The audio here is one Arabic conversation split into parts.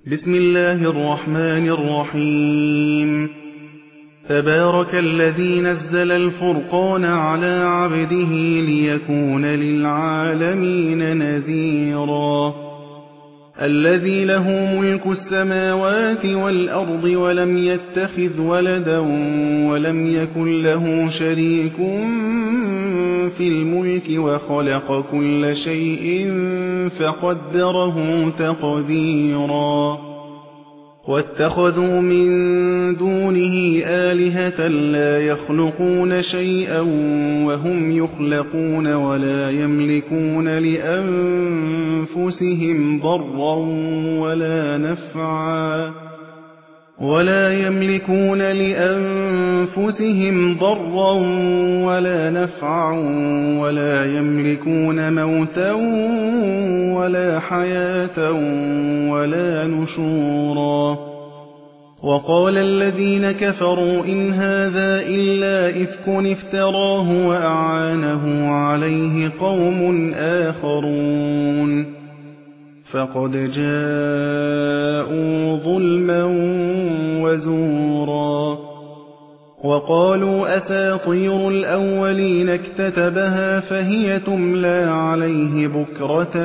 بسم الله الرحمن الرحيم. تبارك الذي نزل الفرقان على عبده ليكون للعالمين نذيرا. الذي له ملك السماوات والأرض ولم يتخذ ولدا ولم يكن له شريك في الملك وخلق كل شيء فقدره تقديرا. واتخذوا من دونه آلهة لا يخلقون شيئا وهم يخلقون ولا يملكون لأنفسهم ضرا ولا نفعا ولا يملكون موتا ولا حياة ولا نشورا. وقال الذين كفروا إن هذا إلا إفك افتراه وأعانه عليه قوم آخرون فقد جاءوا ظلما وزورا. وقالوا أساطير الأولين اكتتبها فهي تملى عليه بكرة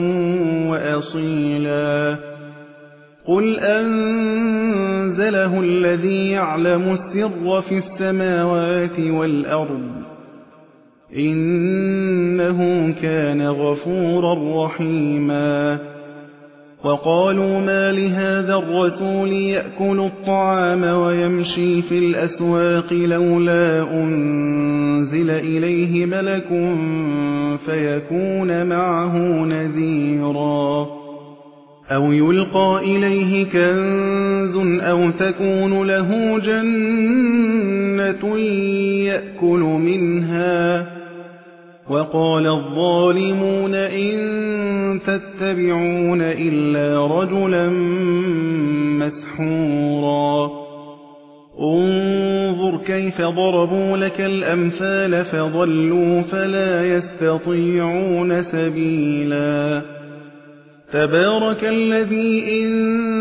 وأصيلا. قل أنزله الذي يعلم السر في السماوات والأرض إنه كان غفورا رحيما. وقالوا ما لهذا الرسول يأكل الطعام ويمشي في الأسواق لولا أنزل إليه ملك فيكون معه نذيرا. أو يلقى إليه كنز أو تكون له جنة يأكل منها. وقال الظالمون إن تتبعون إلا رجلا مسحورا. انظر كيف ضربوا لك الأمثال فضلوا فلا يستطيعون سبيلا. تبارك الذي إن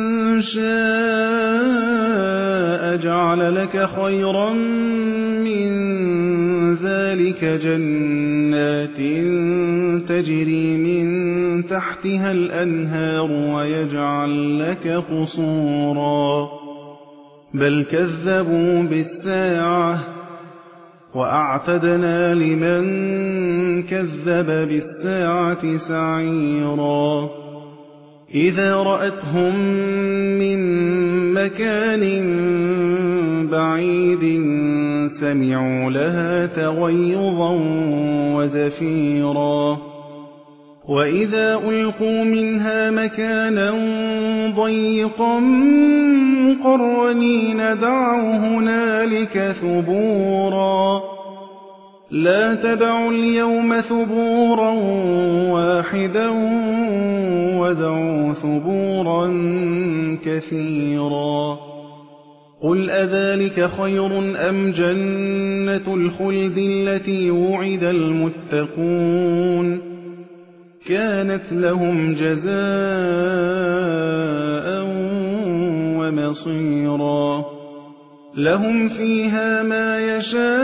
شاء جعل لك خيرا من ذلك جنات تجري من تحتها الأنهار ويجعل لك قصورا. بل كذبوا بالساعة وأعتدنا لمن كذب بالساعة سعيرا. إذا رأتهم من مكان بعيد سمعوا لها تغيظا وزفيرا. وإذا ألقوا منها مكانا ضيقا مقرنين دعوا هنالك ثبورا. لا تدعوا اليوم ثبورا واحدا ودعوا ثبورا كثيرا. قل أذلك خير أم جنة الخلد التي وعد المتقون كانت لهم جزاء ومصيرا. لهم فيها ما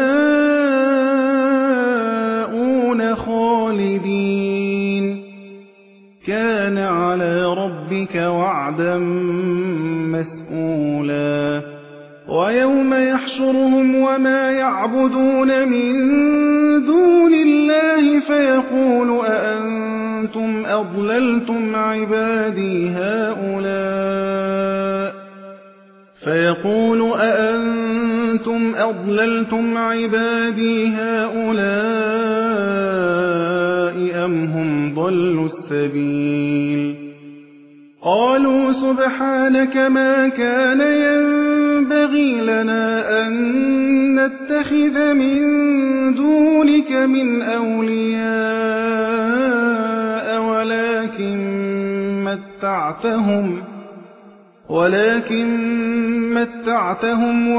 يشاءون خالدين كان على ربك وعدا مسئولا. ويوم يحشرهم وما يعبدون من دون الله فيقول أأنتم أضللتم عبادي هؤلاء أم هم ضلوا السبيل. قالوا سبحانك ما كان ينبغي لنا أن نتخذ من دونك من أولياء ولكن متعتهم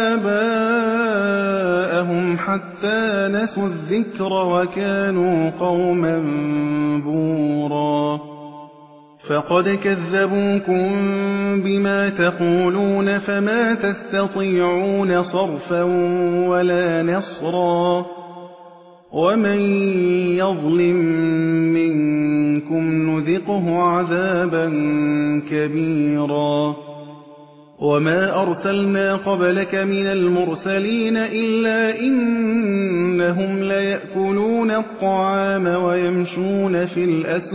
وآباءهم حتى نسوا الذكر وكانوا قوما بورا. فقد كذبوكم بما تقولون فما تستطيعون صرفا ولا نصرا ومن يظلم منكم نذقه عذابا كبيرا وما أرسلنا قبلك من المرسلين إلا إنهم ليأكلون الطعام ويمشون في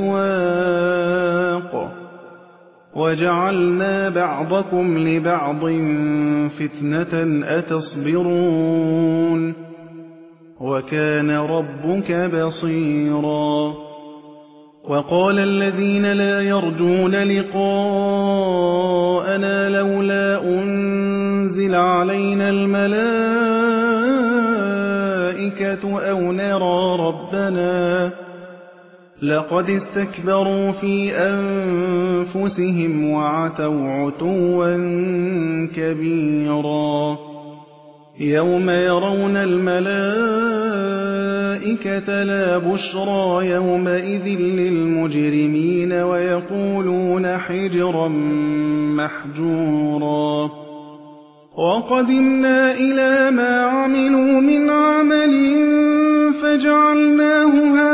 الأسواق وجعلنا بعضكم لبعض فتنة أتصبرون وكان ربك بصيرا وقال الذين لا يرجون لقاءنا لولا أنزل علينا الملائكة أو نرى ربنا لقد استكبروا في أنفسهم وعتوا عتوا كبيرا يوم يرون الملائكة لا بشرى يومئذ للمجرمين ويقولون حجرا محجورا وقدمنا إلى ما عملوا من عمل فجعلناه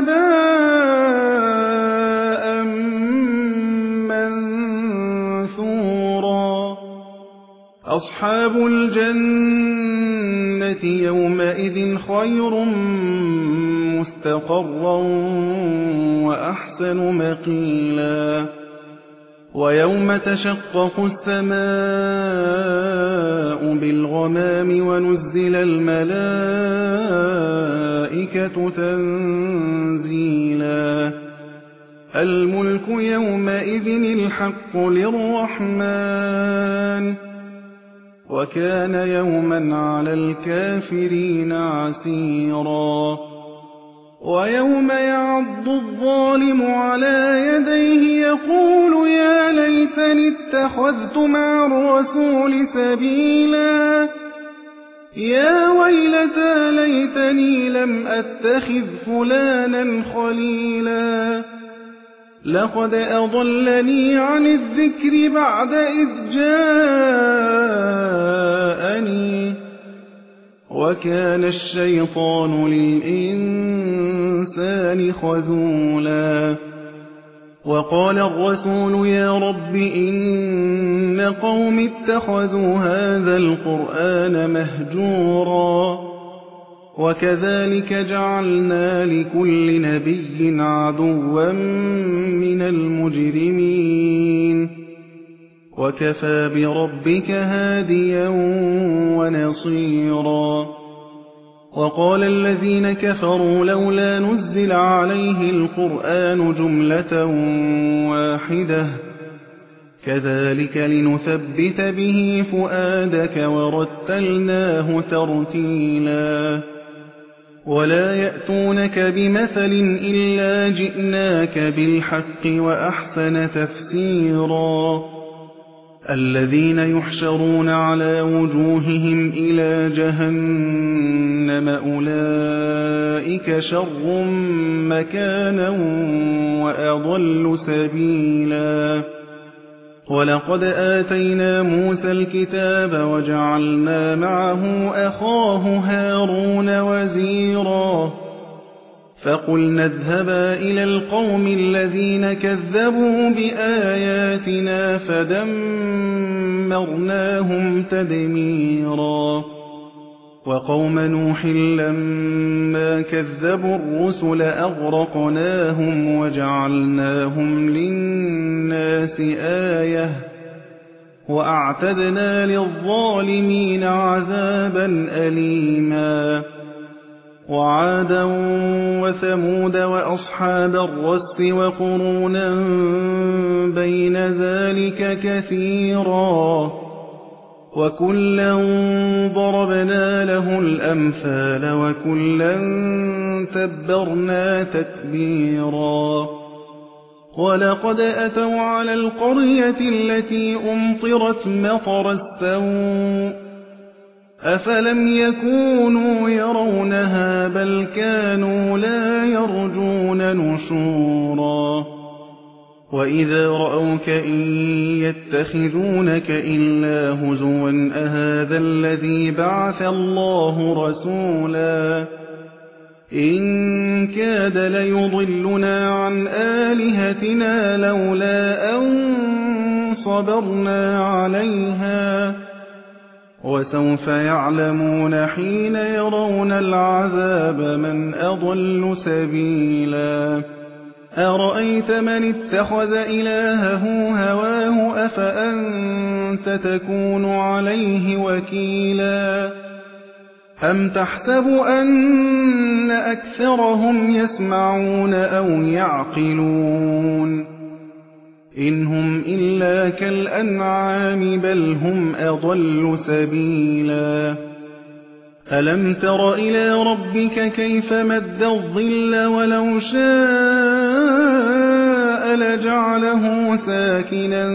هباء منثورا أصحاب الجنة يومئذ خير مستقرا وأحسن مقيلا ويوم تشقق السماء بالغمام ونزل الملائكة تنزيلا الملك يومئذ الحق للرحمن وكان يوما على الكافرين عسيرا ويوم يعض الظالم على يديه يقول يا ليتني اتخذت مع الرسول سبيلا يا ويلتى ليتني لم أتخذ فلانا خليلا لقد أضلني عن الذكر بعد إذ جاءني وكان الشيطان للإنسان خذولا وقال الرسول يا رب إن قوم اتخذوا هذا القرآن مهجورا وكذلك جعلنا لكل نبي عدوا من المجرمين وكفى بربك هاديا ونصيرا وقال الذين كفروا لولا نزل عليه القرآن جملة واحدة كذلك لنثبت به فؤادك ورتلناه ترتيلا ولا يأتونك بمثل إلا جئناك بالحق وأحسن تفسيرا الذين يحشرون على وجوههم إلى جهنم أولئك شر مكانا وأضل سبيلا ولقد آتينا موسى الكتاب وجعلنا معه أخاه هارون وزيرا فقلنا اذهبا إلى القوم الذين كذبوا بآياتنا فدمرناهم تدميرا وقوم نوح لما كذبوا الرسل أغرقناهم وجعلناهم للناس آية وأعتدنا للظالمين عذابا أليما وعادا وثمود وأصحاب الرس وقرونا بين ذلك كثيرا وكلا ضربنا له الأمثال وكلا تبرنا تتبيرا ولقد أتوا على القرية التي أمطرت مطر السوء أفلم يكونوا يرونها بل كانوا لا يرجون نشورا وَإِذَا رَأَوْكَ إِن يَتَّخِذُونَكَ إِلَّا هُزُوًا أَهَٰذَا الَّذِي بَعَثَ اللَّهُ رَسُولًا إِن كَادَ لَيُضِلُّنَا عَنْ آلِهَتِنَا لَوْلَا أَن صَبَرْنَا عَلَيْهَا ۚ وَسَوْفَ يَعْلَمُونَ حِينَ يَرَوْنَ الْعَذَابَ مَنْ أَضَلُّ سَبِيلًا أَرَأَيْتَ مَنِ اتَّخَذَ إِلَٰهَهُ هَوَاهُ أَفَأَنتَ تَكُونُ عَلَيْهِ وَكِيلًا أَمْ تَحْسَبُ أَنَّ أَكْثَرَهُمْ يَسْمَعُونَ أَوْ يَعْقِلُونَ ۚ إِنْ هُمْ إِلَّا كَالْأَنْعَامِ بَلْ هُمْ أَضَلُّ سَبِيلًا أَلَمْ تَرَ إِلَىٰ رَبِّكَ كَيْفَ مَدَّ الظِّلَّ وَلَوْ شَاءَ لَجَعَلَهُ سَاكِنًا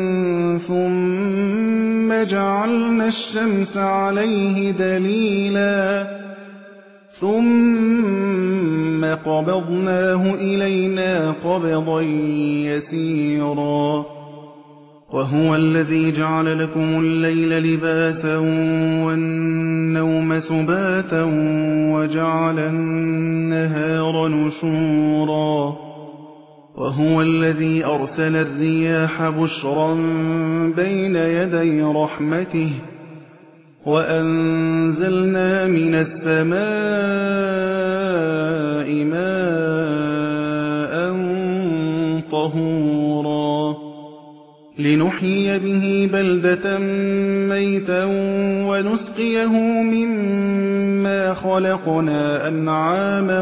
ثُمَّ جَعَلْنَا الشَّمْسَ عَلَيْهِ دَلِيلًا ثُمَّ قَبَضْنَاهُ إِلَيْنَا قَبْضًا يَسِيرًا وَهُوَ الَّذِي جَعَلَ لَكُمُ اللَّيْلَ لِبَاسًا وَالنَّوْمَ سُبَاتًا وَجَعَلَ النَّهَارَ نُشُورًا وَهُوَ الَّذِي أَرْسَلَ الرِّيَاحَ بُشْرًا بَيْنَ يَدَيْ رَحْمَتِهِ وَأَنزَلْنَا مِنَ السَّمَاءِ مَاءً طَهُورًا لِنُحْيِيَ بِهِ بَلْدَةً مَّيْتًا وَنُسْقِيَهُ مِمَّا خَلَقْنَا أَنْعَامًا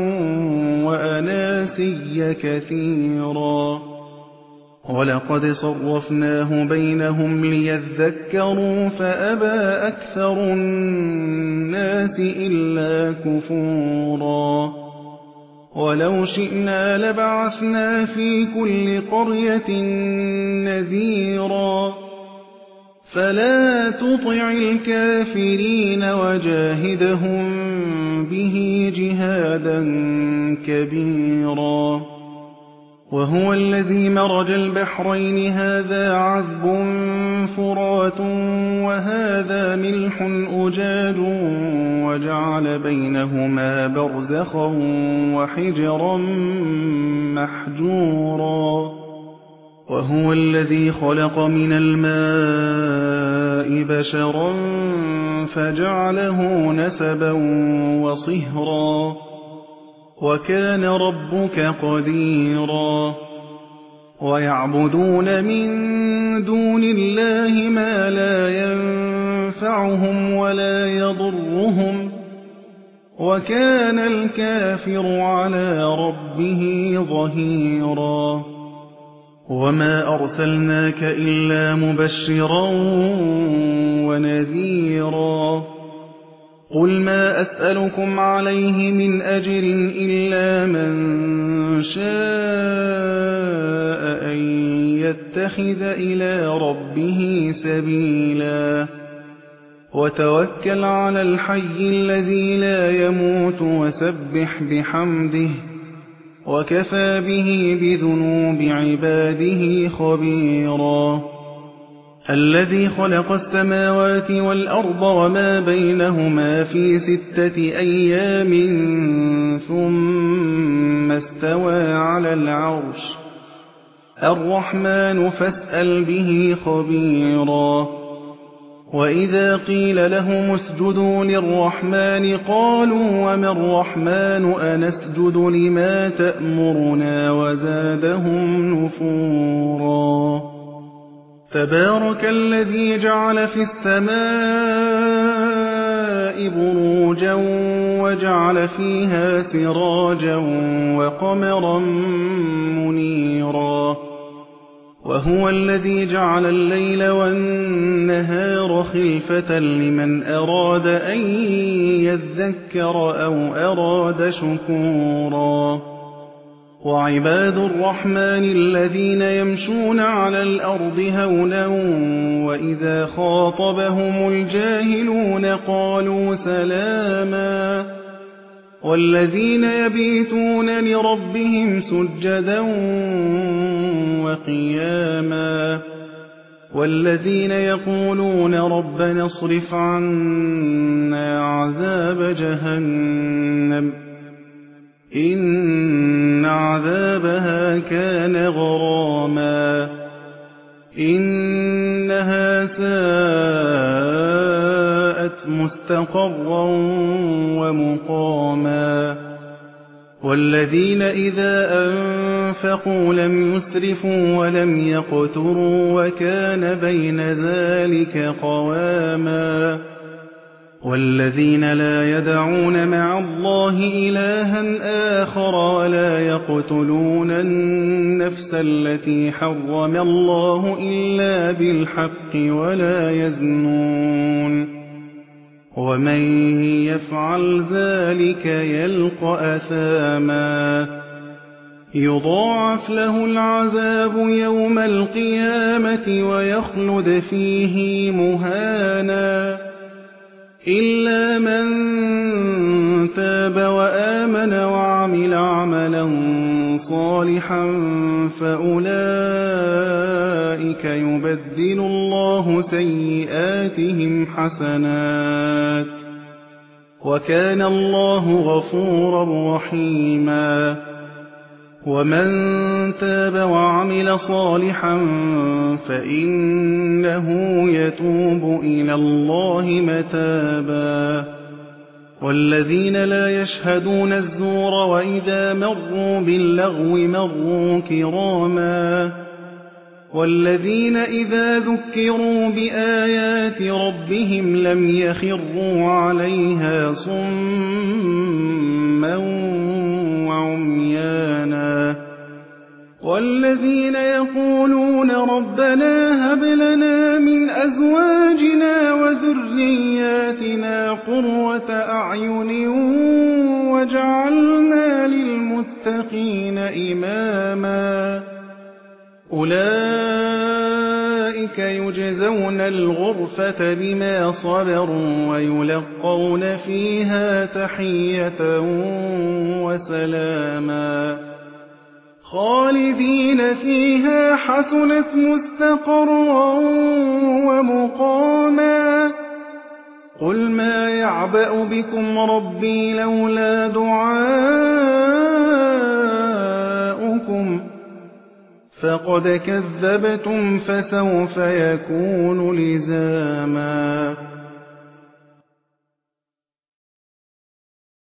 وَأَنَاسِيَّ كَثِيرًا وَلَقَدْ صَرَّفْنَاهُ بَيْنَهُمْ لِيَذَّكَّرُوا فَأَبَىٰ أَكْثَرُ النَّاسِ إِلَّا كُفُورًا وَلَوْ شِئْنَا لَبَعَثْنَا فِي كُلِّ قَرْيَةٍ نَذِيرًا فَلَا تُطِعِ الْكَافِرِينَ وَجَاهِدْهُم بِهِ جِهَادًا كَبِيرًا وَهُوَ الَّذِي مَرَجَ الْبَحْرَيْنِ هَٰذَا عَذْبٌ فُرَاتٌ وَهَٰذَا مِلْحٌ أُجَاجٌ وَجَعَلَ بَيْنَهُمَا بَرْزَخًا وَحِجْرًا مَّحْجُورًا وَهُوَ الَّذِي خَلَقَ مِنَ الْمَاءِ بَشَرًا فَجَعَلَهُ نَسَبًا وَصِهْرًا وَكَانَ رَبُّكَ قَدِيرًا وَيَعْبُدُونَ مِن دُونِ اللَّهِ مَا لَا يَنفَعُهُمْ وَلَا يَضُرُّهُمْ وَكَانَ الْكَافِرُ عَلَىٰ رَبِّهِ ظَهِيرًا وَمَا أَرْسَلْنَاكَ إِلَّا مُبَشِّرًا وَنَذِيرًا قُلْ مَا أَسْأَلُكُمْ عَلَيْهِ مِنْ أَجْرٍ إِلَّا مَن شَاءَ أَن يَتَّخِذَ إِلَىٰ رَبِّهِ سَبِيلًا وَتَوَكَّلْ عَلَى الْحَيِّ الَّذِي لَا يَمُوتُ وَسَبِّحْ بِحَمْدِهِ وَكَفَىٰ بِهِ بِذُنُوبِ عِبَادِهِ خَبِيرًا الَّذِي خَلَقَ السَّمَاوَاتِ وَالْأَرْضَ وَمَا بَيْنَهُمَا فِي 6 أَيَّامٍ ثُمَّ اسْتَوَىٰ عَلَى الْعَرْشِ الرَّحْمَٰنُ فَاسْأَلْ بِهِ خَبِيرًا وَإِذَا قِيلَ لَهُمُ اسْجُدُوا لِلرَّحْمَٰنِ قَالُوا وَمَا الرَّحْمَٰنُ أَنَسْجُدُ لِمَا تَأْمُرُنَا وَزَادَهُمْ نُفُورًا تَبَارَكَ الَّذِي جَعَلَ فِي السَّمَاءِ بُرُوجًا وَجَعَلَ فِيهَا سِرَاجًا وَقَمَرًا مُّنِيرًا وَهُوَ الَّذِي جَعَلَ اللَّيْلَ وَالنَّهَارَ خِلْفَةً لِّمَنْ أَرَادَ أَن يَذَّكَّرَ أَوْ أَرَادَ شُكُورًا وَعِبَادُ الرَّحْمَٰنِ الَّذِينَ يَمْشُونَ عَلَى الْأَرْضِ هَوْنًا وَإِذَا خَاطَبَهُمُ الْجَاهِلُونَ قَالُوا سَلَامًا والذين يبيتون لربهم سجدا وقياما والذين يقولون ربنا اصرف عنا عذاب جهنم إن عذابها كان غراما إنها ساءت مستقرا ومقاما والذين إذا أنفقوا لم يسرفوا ولم يقتروا وكان بين ذلك قواما والذين لا يدعون مع الله إلها آخر ولا يقتلون النفس التي حرم الله إلا بالحق ولا يزنون ومن يفعل ذلك يلقى أثاما يضاعف له العذاب يوم القيامة ويخلد فيه مهانا إلا من تاب وآمن وعمل عملا صالحا فأولئك يبدل الله سيئاتهم حسنات وكان الله غفورا رحيما ومن تاب وعمل صالحا فإنه يتوب إلى الله متابا والذين لا يشهدون الزور وإذا مروا باللغو مروا كراما والذين إذا ذكروا بآيات ربهم لم يخروا عليها صما وعميانا والذين يقولون ربنا هب لنا من أزواجنا وذرياتنا قرة أعين واجعلنا للمتقين إماما أولئك يجزون الغرفة بما صبروا ويلقون فيها تحية وسلاما خالدين فيها حسنت مستقرا ومقاما قل ما يعبأ بكم ربي لولا دعاؤكم فقد كذبتم فسوف يكون لزاما